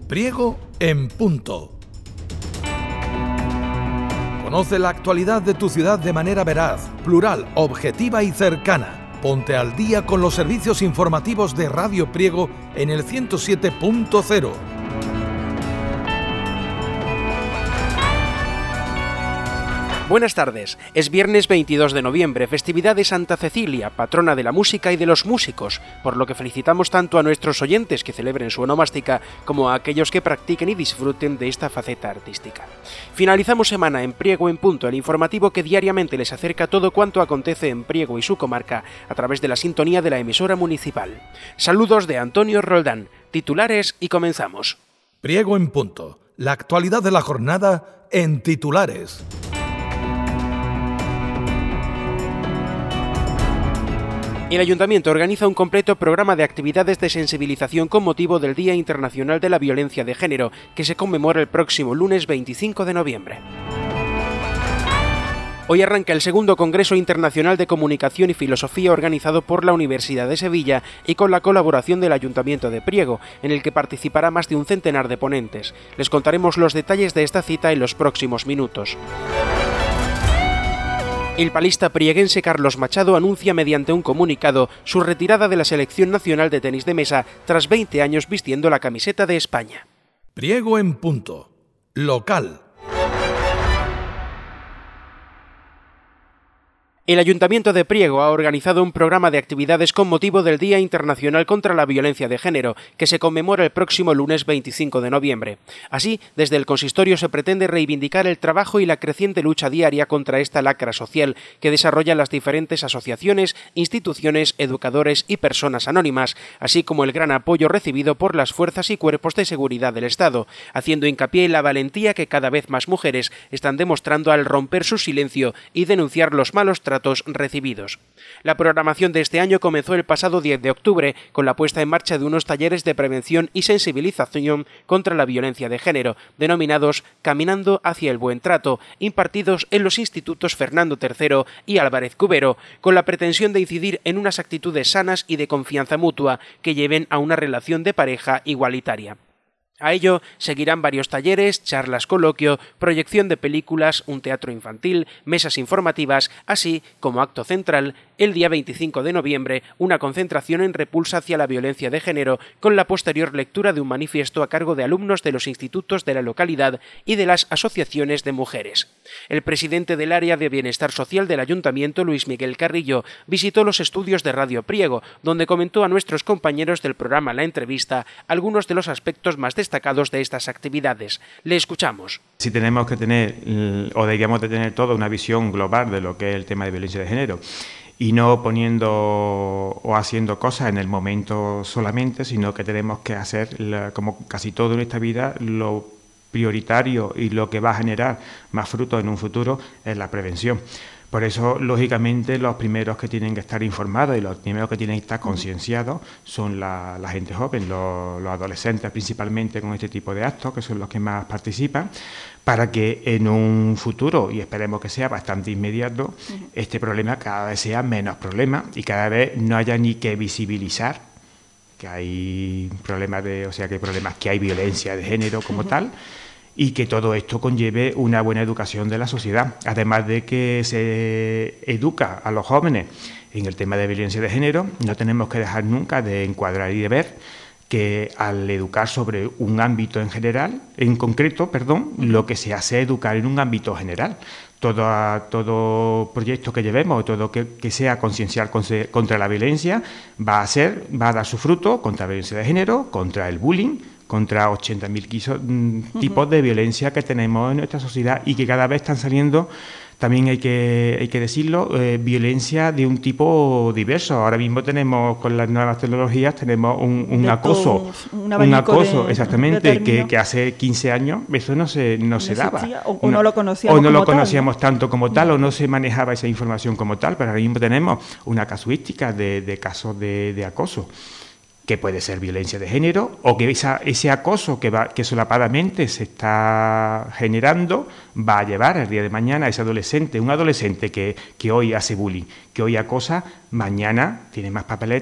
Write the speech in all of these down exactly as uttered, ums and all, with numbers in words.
Priego en punto. Conoce la actualidad de tu ciudad de manera veraz, plural, objetiva y cercana. Ponte al día con los servicios informativos de Radio Priego en el ciento siete punto cero. Buenas tardes, es viernes veintidós de noviembre, festividad de Santa Cecilia, patrona de la música y de los músicos, por lo que felicitamos tanto a nuestros oyentes que celebren su onomástica como a aquellos que practiquen y disfruten de esta faceta artística. Finalizamos semana en Priego en Punto, el informativo que diariamente les acerca todo cuanto acontece en Priego y su comarca a través de la sintonía de la emisora municipal. Saludos de Antonio Roldán, titulares y comenzamos. Priego en Punto, la actualidad de la jornada en titulares. El Ayuntamiento organiza un completo programa de actividades de sensibilización con motivo del Día Internacional de la Violencia de Género, que se conmemora el próximo lunes veinticinco de noviembre. Hoy arranca el segundo Congreso Internacional de Comunicación y Filosofía organizado por la Universidad de Sevilla y con la colaboración del Ayuntamiento de Priego, en el que participará más de un centenar de ponentes. Les contaremos los detalles de esta cita en los próximos minutos. El palista prieguense Carlos Machado anuncia mediante un comunicado su retirada de la Selección Nacional de Tenis de Mesa tras veinte años vistiendo la camiseta de España. Priego en Punto, local. El Ayuntamiento de Priego ha organizado un programa de actividades con motivo del Día Internacional contra la Violencia de Género, que se conmemora el próximo lunes veinticinco de noviembre. Así, desde el consistorio se pretende reivindicar el trabajo y la creciente lucha diaria contra esta lacra social que desarrollan las diferentes asociaciones, instituciones, educadores y personas anónimas, así como el gran apoyo recibido por las fuerzas y cuerpos de seguridad del Estado, haciendo hincapié en la valentía que cada vez más mujeres están demostrando al romper su silencio y denunciar los malos tratos recibidos. La programación de este año comenzó el pasado diez de octubre con la puesta en marcha de unos talleres de prevención y sensibilización contra la violencia de género, denominados Caminando hacia el buen trato, impartidos en los institutos Fernando tercero y Álvarez Cubero, con la pretensión de incidir en unas actitudes sanas y de confianza mutua que lleven a una relación de pareja igualitaria. A ello seguirán varios talleres, charlas coloquio, proyección de películas, un teatro infantil, mesas informativas, así como acto central, el día veinticinco de noviembre, una concentración en repulsa hacia la violencia de género con la posterior lectura de un manifiesto a cargo de alumnos de los institutos de la localidad y de las asociaciones de mujeres. El presidente del área de bienestar social del Ayuntamiento, Luis Miguel Carrillo, visitó los estudios de Radio Priego, donde comentó a nuestros compañeros del programa La Entrevista algunos de los aspectos más destacados de estas actividades. Le escuchamos. Si tenemos que tener, o deberíamos de tener toda una visión global de lo que es el tema de violencia de género, y no poniendo o haciendo cosas en el momento solamente, sino que tenemos que hacer, como casi todo en esta vida, lo prioritario y lo que va a generar más frutos en un futuro es la prevención. Por eso, lógicamente, los primeros que tienen que estar informados y los primeros que tienen que estar concienciados son la, la gente joven, los, los adolescentes principalmente con este tipo de actos, que son los que más participan, para que en un futuro, y esperemos que sea bastante inmediato, uh-huh. este problema cada vez sea menos problema y cada vez no haya ni que visibilizar que hay problemas de, o sea, que hay problemas, que hay violencia de género como uh-huh. tal, y que todo esto conlleve una buena educación de la sociedad, además de que se educa a los jóvenes en el tema de violencia de género. No tenemos que dejar nunca de encuadrar y de ver que al educar sobre un ámbito en general, en concreto, perdón, lo que se hace es educar en un ámbito general. Todo, todo proyecto que llevemos, todo que, que sea conciencial contra la violencia, va a ser, va a dar su fruto contra la violencia de género, contra el bullying, contra ochenta mil uh-huh. tipos de violencia que tenemos en nuestra sociedad y que cada vez están saliendo, también hay que, hay que decirlo, eh, violencia de un tipo diverso. Ahora mismo tenemos, con las nuevas tecnologías, tenemos un, un acoso, un, un acoso, de, exactamente, de que, que hace quince años eso no se, no, no se daba. O, o no, no lo conocíamos O no como lo conocíamos tal, tanto como tal, o no se manejaba esa información como tal, pero ahora mismo tenemos una casuística de, de casos de, de acoso, que puede ser violencia de género, o que esa, ese acoso que, va, que solapadamente se está generando va a llevar el día de mañana a ese adolescente, un adolescente que, que hoy hace bullying, que hoy acosa, mañana tiene más papeletas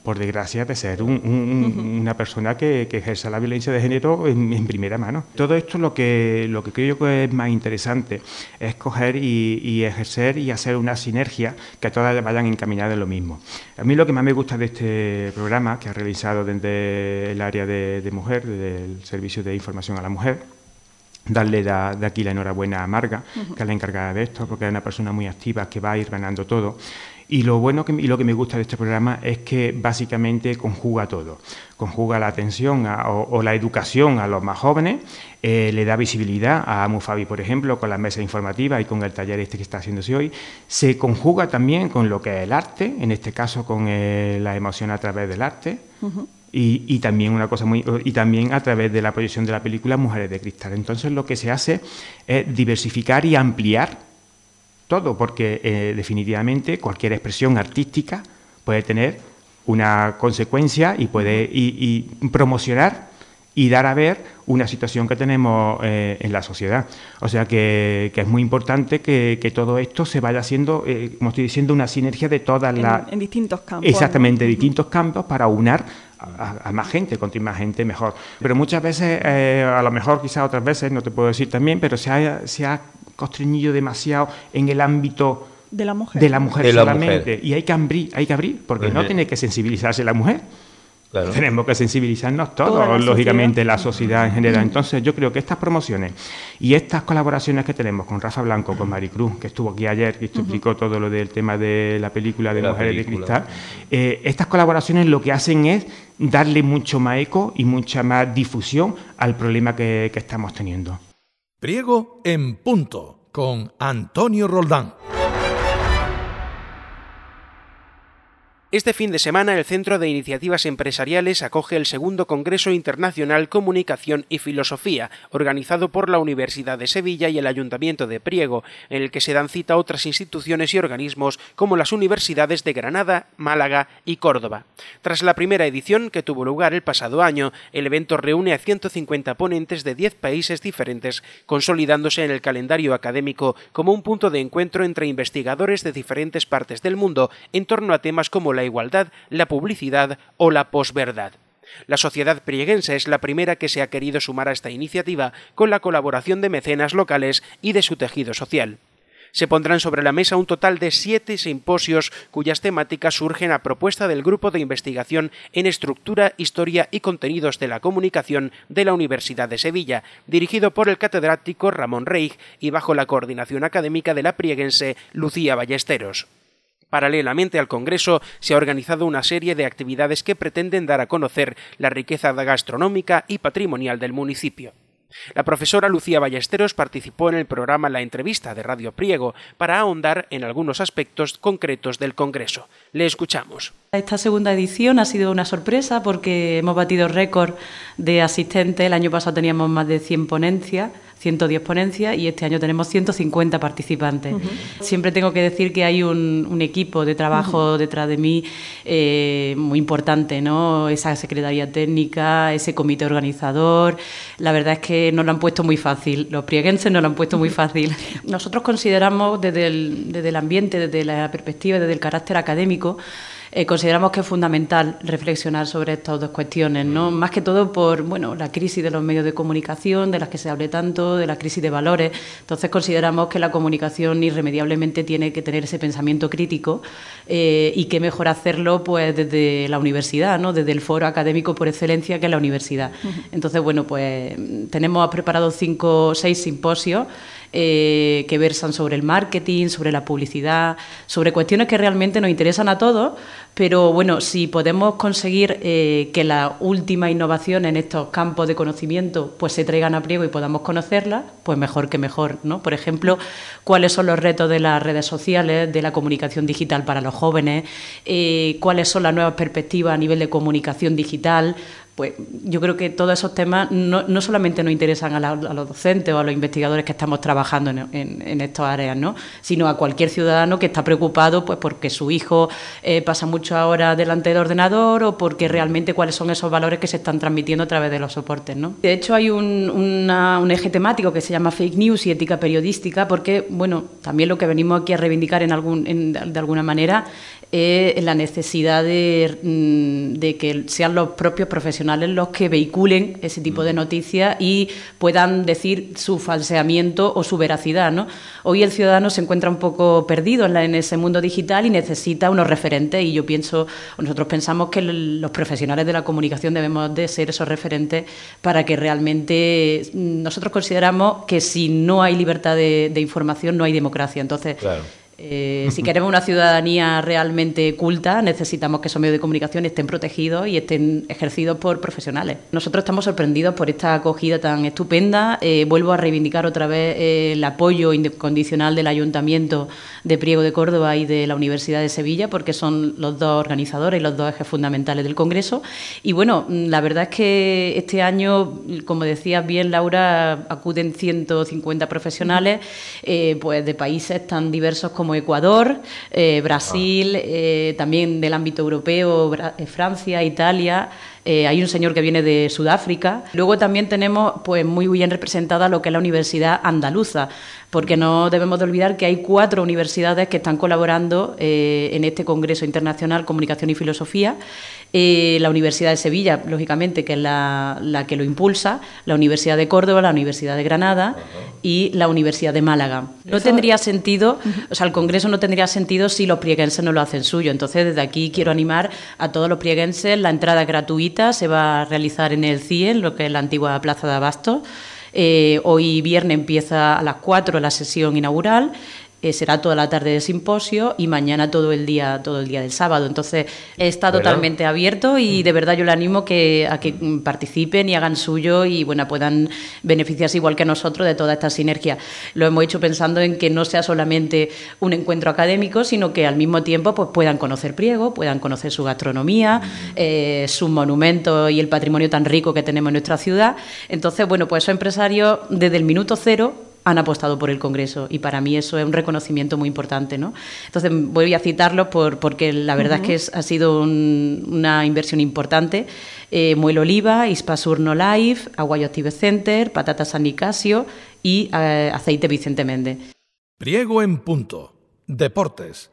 por desgracia, de ser un, un, uh-huh. una persona que, que ejerza la violencia de género en, en primera mano. Todo esto lo que, lo que creo que es más interesante es coger y, y ejercer y hacer una sinergia que todas vayan encaminadas en lo mismo. A mí lo que más me gusta de este programa, que ha realizado desde el área de, de mujer, desde el Servicio de Información a la Mujer, darle de, de aquí la enhorabuena a Marga, uh-huh. que es la encargada de esto, porque es una persona muy activa que va a ir ganando todo. Y lo bueno que, y lo que me gusta de este programa es que básicamente conjuga todo. Conjuga la atención a, o, o la educación a los más jóvenes, eh, le da visibilidad a Mufabi, por ejemplo, con la mesa informativa y con el taller este que está haciéndose hoy. Se conjuga también con lo que es el arte, en este caso con eh, la emoción a través del arte. Uh-huh. Y, y también una cosa muy y también a través de la proyección de la película Mujeres de Cristal. Entonces lo que se hace es diversificar y ampliar todo, porque eh, definitivamente cualquier expresión artística puede tener una consecuencia y puede y, y promocionar y dar a ver una situación que tenemos eh, en la sociedad. O sea que, que es muy importante que, que todo esto se vaya haciendo, eh, como estoy diciendo, una sinergia de todas las... En distintos campos. Exactamente, ¿no? Distintos campos para unar a, a más gente, contra más gente mejor. Pero muchas veces, eh, a lo mejor quizás otras veces, no te puedo decir también, pero se ha, se ha constreñido demasiado en el ámbito de la mujer, de la mujer de la solamente. mujer. Y hay que abrir, hay que abrir, porque uh-huh. no tiene que sensibilizarse la mujer. Claro. Tenemos que sensibilizarnos todos, la lógicamente, sociedad. La sociedad en general. Entonces, yo creo que estas promociones y estas colaboraciones que tenemos con Rafa Blanco, con Maricruz, que estuvo aquí ayer, que explicó uh-huh. todo lo del tema de la película de, de Mujeres película. de Cristal, eh, estas colaboraciones lo que hacen es darle mucho más eco y mucha más difusión al problema que, que estamos teniendo. Priego en punto, con Antonio Roldán. Este fin de semana el Centro de Iniciativas Empresariales acoge el segundo Congreso Internacional Comunicación y Filosofía, organizado por la Universidad de Sevilla y el Ayuntamiento de Priego, en el que se dan cita otras instituciones y organismos como las universidades de Granada, Málaga y Córdoba. Tras la primera edición, que tuvo lugar el pasado año, el evento reúne a ciento cincuenta ponentes de diez países diferentes, consolidándose en el calendario académico como un punto de encuentro entre investigadores de diferentes partes del mundo en torno a temas como la igualdad, la publicidad o la posverdad. La sociedad prieguense es la primera que se ha querido sumar a esta iniciativa con la colaboración de mecenas locales y de su tejido social. Se pondrán sobre la mesa un total de siete simposios cuyas temáticas surgen a propuesta del Grupo de Investigación en Estructura, Historia y Contenidos de la Comunicación de la Universidad de Sevilla, dirigido por el catedrático Ramón Reig y bajo la coordinación académica de la prieguense Lucía Ballesteros. Paralelamente al Congreso, se ha organizado una serie de actividades que pretenden dar a conocer la riqueza gastronómica y patrimonial del municipio. La profesora Lucía Ballesteros participó en el programa La Entrevista de Radio Priego para ahondar en algunos aspectos concretos del Congreso. Le escuchamos. Esta segunda edición ha sido una sorpresa porque hemos batido récord de asistentes. El año pasado teníamos más de cien ponencias, ciento diez ponencias, y este año tenemos ciento cincuenta participantes. Uh-huh. Siempre tengo que decir que hay un, un equipo de trabajo uh-huh. detrás de mí eh, muy importante, ¿no? Esa secretaría técnica, ese comité organizador. La verdad es que nos lo han puesto muy fácil. Los prieguenses nos lo han puesto muy fácil. Nosotros consideramos desde el, desde el ambiente, desde la perspectiva, desde el carácter académico, Eh, consideramos que es fundamental reflexionar sobre estas dos cuestiones, ¿no? Más que todo por bueno, la crisis de los medios de comunicación, de las que se hable tanto, de la crisis de valores. Entonces consideramos que la comunicación irremediablemente tiene que tener ese pensamiento crítico eh, y qué mejor hacerlo pues desde la universidad, ¿no? Desde el foro académico por excelencia que es la universidad. Uh-huh. Entonces, bueno, pues tenemos preparado cinco o seis simposios Eh, que versan sobre el marketing, sobre la publicidad, sobre cuestiones que realmente nos interesan a todos, pero bueno, si podemos conseguir eh, que las últimas innovaciones en estos campos de conocimiento pues se traigan a Priego y podamos conocerlas, pues mejor que mejor, ¿no? Por ejemplo, cuáles son los retos de las redes sociales, de la comunicación digital para los jóvenes, eh, cuáles son las nuevas perspectivas a nivel de comunicación digital. Pues yo creo que todos esos temas no, no solamente nos interesan a, la, a los docentes o a los investigadores que estamos trabajando en, en, en estas áreas, ¿no? Sino a cualquier ciudadano que está preocupado pues porque su hijo eh, pasa muchas horas delante del ordenador o porque realmente cuáles son esos valores que se están transmitiendo a través de los soportes, ¿no? De hecho, hay un, una, un eje temático que se llama Fake News y ética periodística porque, bueno, también lo que venimos aquí a reivindicar en algún, en, de alguna manera es la necesidad de, de que sean los propios profesionales los que vehiculen ese tipo de noticias y puedan decir su falseamiento o su veracidad, ¿no? Hoy el ciudadano se encuentra un poco perdido en, la, en ese mundo digital y necesita unos referentes, y yo pienso, nosotros pensamos que los profesionales de la comunicación debemos de ser esos referentes para que realmente nosotros consideramos que si no hay libertad de, de información no hay democracia. Entonces, claro. Eh, si queremos una ciudadanía realmente culta, necesitamos que esos medios de comunicación estén protegidos y estén ejercidos por profesionales. Nosotros estamos sorprendidos por esta acogida tan estupenda. Eh, vuelvo a reivindicar otra vez eh, el apoyo incondicional del Ayuntamiento de Priego de Córdoba y de la Universidad de Sevilla, porque son los dos organizadores y los dos ejes fundamentales del Congreso. Y bueno, la verdad es que este año, como decías bien, Laura, acuden ciento cincuenta profesionales eh, pues de países tan diversos como como Ecuador, eh, Brasil, eh, también del ámbito europeo, Francia, Italia. Eh, hay un señor que viene de Sudáfrica. Luego también tenemos pues muy bien representada lo que es la Universidad Andaluza, porque no debemos de olvidar que hay cuatro universidades que están colaborando eh, en este Congreso Internacional Comunicación y Filosofía. Eh, la Universidad de Sevilla, lógicamente, que es la, la que lo impulsa, la Universidad de Córdoba, la Universidad de Granada y la Universidad de Málaga. No tendría sentido, o sea, el Congreso no tendría sentido si los prieguenses no lo hacen suyo. Entonces, desde aquí quiero animar a todos los prieguenses. La entrada es gratuita, se va a realizar en el C I E, en lo que es la antigua Plaza de Abastos. Eh, hoy viernes empieza a las cuatro la sesión inaugural. Eh, será toda la tarde de simposio y mañana todo el día todo el día del sábado. Entonces está bueno. totalmente abierto y de verdad yo le animo que, a que participen y hagan suyo y bueno, puedan beneficiarse igual que nosotros de toda esta sinergia. Lo hemos hecho pensando en que no sea solamente un encuentro académico, sino que al mismo tiempo pues, puedan conocer Priego, puedan conocer su gastronomía, eh, sus monumentos y el patrimonio tan rico que tenemos en nuestra ciudad. Entonces, bueno, pues esos empresarios desde el minuto cero han apostado por el Congreso y para mí eso es un reconocimiento muy importante, ¿no? Entonces voy a citarlos por, porque la verdad uh-huh. es que es, ha sido un, una inversión importante. Eh, Muel Oliva, Ispasur No Life, Aguayo Active Center, Patatas San Nicasio y eh, Aceite Vicente Méndez. Priego en punto. Deportes.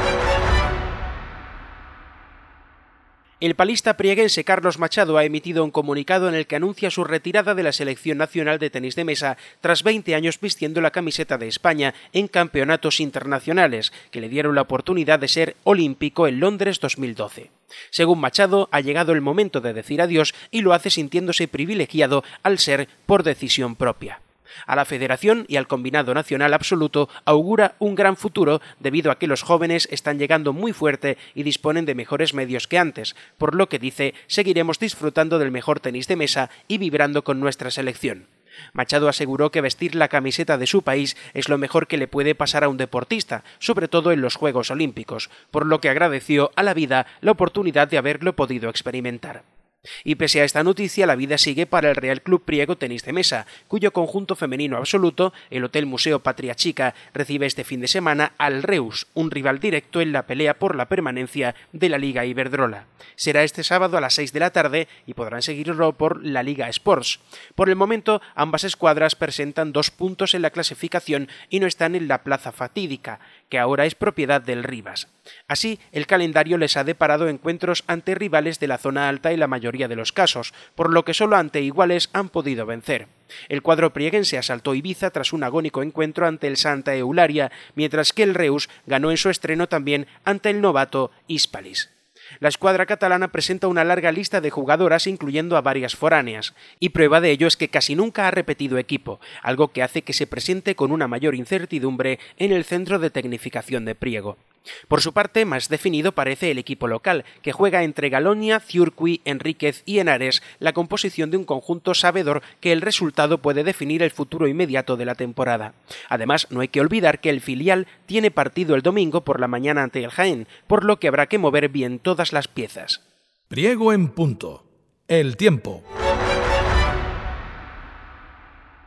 El palista prieguense Carlos Machado ha emitido un comunicado en el que anuncia su retirada de la Selección Nacional de Tenis de Mesa tras veinte años vistiendo la camiseta de España en campeonatos internacionales, que le dieron la oportunidad de ser olímpico en Londres dos mil doce. Según Machado, ha llegado el momento de decir adiós y lo hace sintiéndose privilegiado al ser por decisión propia. A la Federación y al Combinado Nacional Absoluto augura un gran futuro debido a que los jóvenes están llegando muy fuerte y disponen de mejores medios que antes, por lo que dice seguiremos disfrutando del mejor tenis de mesa y vibrando con nuestra selección. Machado aseguró que vestir la camiseta de su país es lo mejor que le puede pasar a un deportista, sobre todo en los Juegos Olímpicos, por lo que agradeció a la vida la oportunidad de haberlo podido experimentar. Y pese a esta noticia, la vida sigue para el Real Club Priego Tenis de Mesa, cuyo conjunto femenino absoluto, el Hotel Museo Patria Chica, recibe este fin de semana al Reus, un rival directo en la pelea por la permanencia de la Liga Iberdrola. Será este sábado a las seis de la tarde y podrán seguirlo por la Liga Sports. Por el momento, ambas escuadras presentan dos puntos en la clasificación y no están en la plaza fatídica, que ahora es propiedad del Rivas. Así, el calendario les ha deparado encuentros ante rivales de la zona alta en la mayoría de los casos, por lo que solo ante iguales han podido vencer. El cuadro prieguense asaltó Ibiza tras un agónico encuentro ante el Santa Eulalia, mientras que el Reus ganó en su estreno también ante el novato Hispalis. La escuadra catalana presenta una larga lista de jugadoras incluyendo a varias foráneas, y prueba de ello es que casi nunca ha repetido equipo, algo que hace que se presente con una mayor incertidumbre en el centro de tecnificación de Priego. Por su parte, más definido parece el equipo local, que juega entre Galonia, Ciurqui, Enríquez y Henares la composición de un conjunto sabedor que el resultado puede definir el futuro inmediato de la temporada. Además, no hay que olvidar que el filial tiene partido el domingo por la mañana ante el Jaén, por lo que habrá que mover bien todas las piezas. Priego en punto. El tiempo.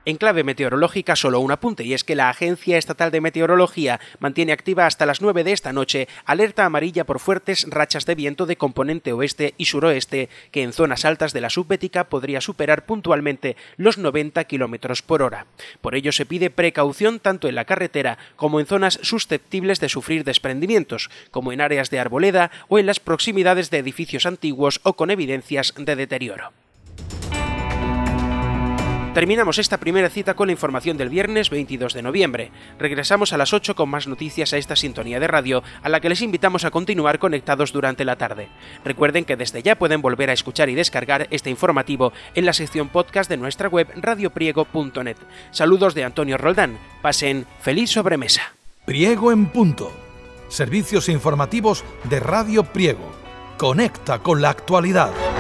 En clave meteorológica, solo un apunte, y es que la Agencia Estatal de Meteorología mantiene activa hasta las nueve de esta noche alerta amarilla por fuertes rachas de viento de componente oeste y suroeste, que en zonas altas de la subbética podría superar puntualmente los noventa kilómetros por hora. Por ello se pide precaución tanto en la carretera como en zonas susceptibles de sufrir desprendimientos, como en áreas de arboleda o en las proximidades de edificios antiguos o con evidencias de deterioro. Terminamos esta primera cita con la información del viernes veintidós de noviembre. Regresamos a las ocho con más noticias a esta sintonía de radio, a la que les invitamos a continuar conectados durante la tarde. Recuerden que desde ya pueden volver a escuchar y descargar este informativo en la sección podcast de nuestra web radio priego punto net. Saludos de Antonio Roldán. Pasen feliz sobremesa. Priego en punto. Servicios informativos de Radio Priego. Conecta con la actualidad.